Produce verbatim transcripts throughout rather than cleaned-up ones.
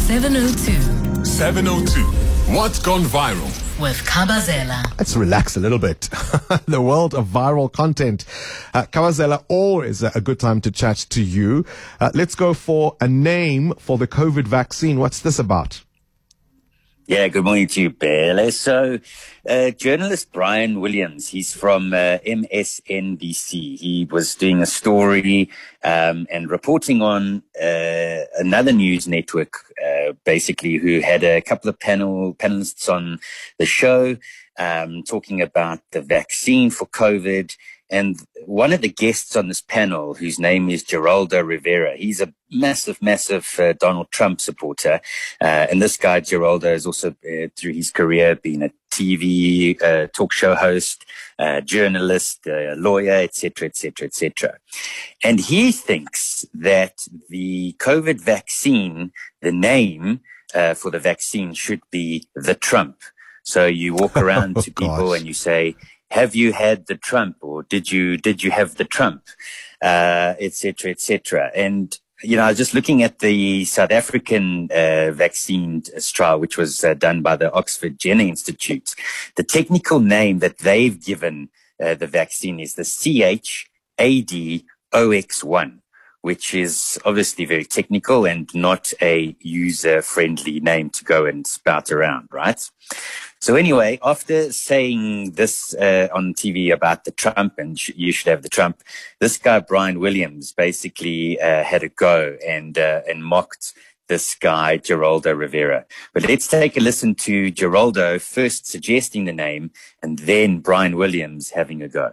seven oh two. seven oh two. What's gone viral? With Kabazela. Let's relax a little bit. The world of viral content. Uh, Kabazela, always a good time to chat to you. Uh, let's go for a name for the COVID vaccine. What's this about? Yeah, good morning to you, Bele. So, uh, journalist Brian Williams, he's from uh, M S N B C. He was doing a story um, and reporting on uh, another news network, uh, basically, who had a couple of panel panelists on the show um, talking about the vaccine for COVID. And one of the guests on this panel, whose name is Geraldo Rivera, he's a massive, massive uh, Donald Trump supporter. Uh, and this guy, Geraldo, has also, uh, through his career, been a T V uh, talk show host, uh, journalist, uh, lawyer, et cetera, et cetera, et cetera. And he thinks that the COVID vaccine, the name uh, for the vaccine should be the Trump. So you walk around oh, to people gosh. and you say, have you had the Trump, or did you, did you have the Trump, uh, et cetera, et cetera. And, you know, I was just looking at the South African, uh, vaccine trial, which was uh, done by the Oxford Jenner Institute. The technical name that they've given, uh, the vaccine is the C H A D O X one, which is obviously very technical and not a user-friendly name to go and spout around, right? So anyway, after saying this uh, on T V about the Trump and sh- you should have the Trump, this guy, Brian Williams, basically uh, had a go and uh, and mocked this guy, Geraldo Rivera. But let's take a listen to Geraldo first suggesting the name and then Brian Williams having a go.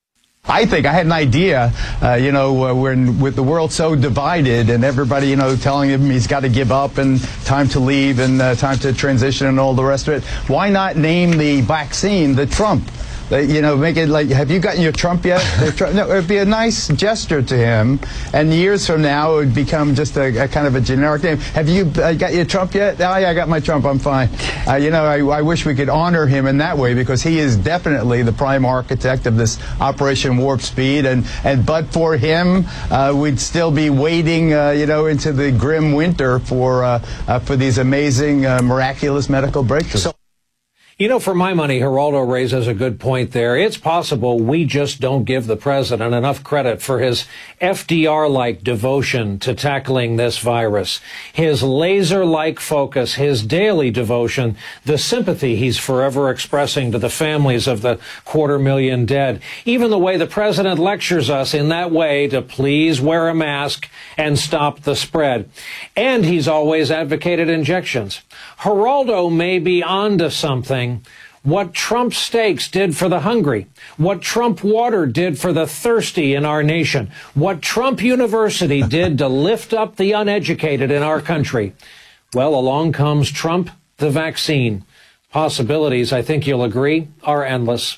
I think I had an idea, uh, you know, uh, when with the world so divided and everybody, you know, telling him he's got to give up and time to leave and uh, time to transition and all the rest of it. Why not name the vaccine the Trump? Uh, you know, make it like, have you gotten your Trump yet? No, it would be a nice gesture to him. And years from now, it would become just a, a kind of a generic name. Have you uh, got your Trump yet? Oh, yeah, I got my Trump. I'm fine. Uh, you know, I, I wish we could honor him in that way because he is definitely the prime architect of this Operation Warp Speed. And, and but for him, uh, we'd still be waiting, uh, you know, into the grim winter for, uh, uh, for these amazing, uh, miraculous medical breakthroughs. So You know, for my money, Geraldo raises a good point there. It's possible we just don't give the president enough credit for his F D R-like devotion to tackling this virus, his laser-like focus, his daily devotion, the sympathy he's forever expressing to the families of the quarter million dead, even the way the president lectures us in that way to please wear a mask and stop the spread. And he's always advocated injections. Geraldo may be onto something. What Trump steaks did for the hungry, what Trump water did for the thirsty in our nation, what Trump University did to lift up the uneducated in our country. Well, along comes Trump, the vaccine. Possibilities, I think you'll agree, are endless.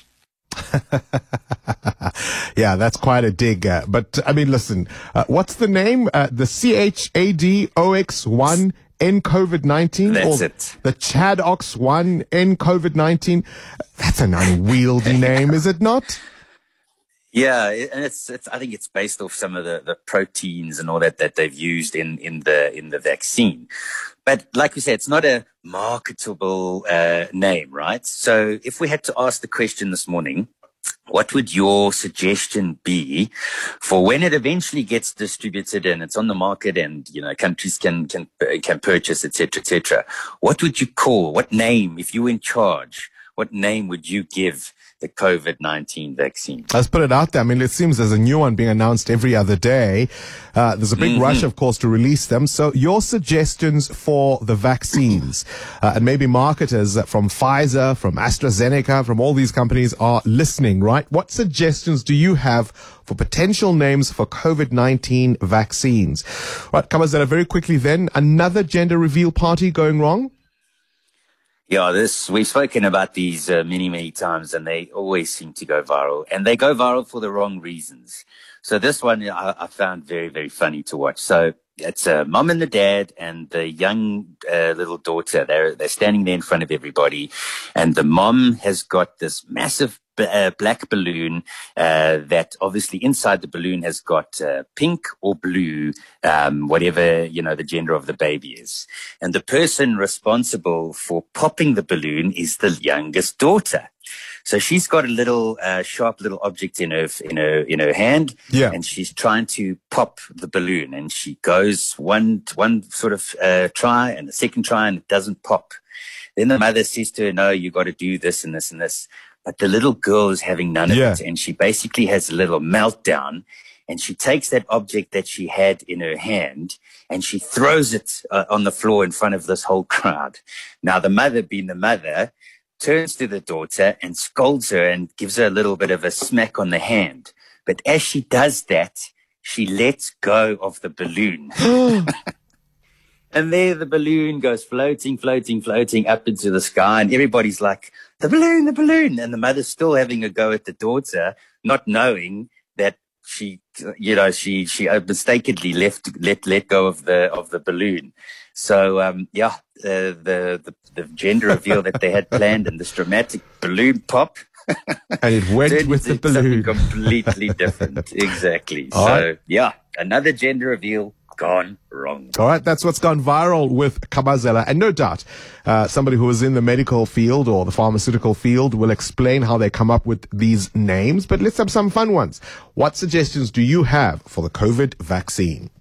Yeah, that's quite a dig. Uh, but, I mean, listen, uh, what's the name? Uh, the C H A D O X one N COVID nineteen? That's or it. The Chad Ox one N COVID nineteen? That's an unwieldy name, is it not? Yeah, and it's, it's, I think it's based off some of the, the proteins and all that that they've used in, in the, in the vaccine. But like we said, it's not a marketable, uh, name, right? So if we had to ask the question this morning, what would your suggestion be for when it eventually gets distributed and it's on the market and, you know, countries can, can, can purchase, et cetera, et cetera? What would you call, what name, if you were in charge, what name would you give the COVID nineteen vaccine? Let's put it out there. I mean, it seems there's a new one being announced every other day. Uh, there's a big mm-hmm. rush, of course, to release them. So your suggestions for the vaccines, uh, and maybe marketers from Pfizer, from AstraZeneca, from all these companies are listening, right? What suggestions do you have for potential names for COVID nineteen vaccines? Right, Kabazela, very quickly then, another gender reveal party going wrong? Yeah, this, we've spoken about these uh, many, many times, and they always seem to go viral, and they go viral for the wrong reasons. So this one I, I found very, very funny to watch. So it's a mum and the dad and the young uh, little daughter. They're, they're standing there in front of everybody, and the mom has got this massive b- uh, black balloon uh, that obviously inside the balloon has got uh, pink or blue, um, whatever, you know, the gender of the baby is. And the person responsible for popping the balloon is the youngest daughter. So she's got a little uh, sharp little object in her in her in her hand, yeah. and she's trying to pop the balloon. And she goes one one sort of uh, try and the second try, and it doesn't pop. Then the mother says to her, "No, you got to do this and this and this." But the little girl is having none of yeah. it, and she basically has a little meltdown. And she takes that object that she had in her hand and she throws it uh, on the floor in front of this whole crowd. Now, the mother, being the mother, turns to the daughter and scolds her and gives her a little bit of a smack on the hand. But as she does that, she lets go of the balloon. And there the balloon goes floating, floating, floating up into the sky. And everybody's like, the balloon, the balloon. And the mother's still having a go at the daughter, not knowing that she, you know, she, she mistakenly left, let, let go of the, of the balloon. So, um, yeah, uh, the, the, the gender reveal that they had planned and this dramatic balloon pop. And it went with the balloon. Completely different. Exactly. All so, right. yeah, another gender reveal gone wrong. All right, that's what's gone viral with Khabazela. And no doubt, uh, somebody who is in the medical field or the pharmaceutical field will explain how they come up with these names. But let's have some fun ones. What suggestions do you have for the COVID vaccine?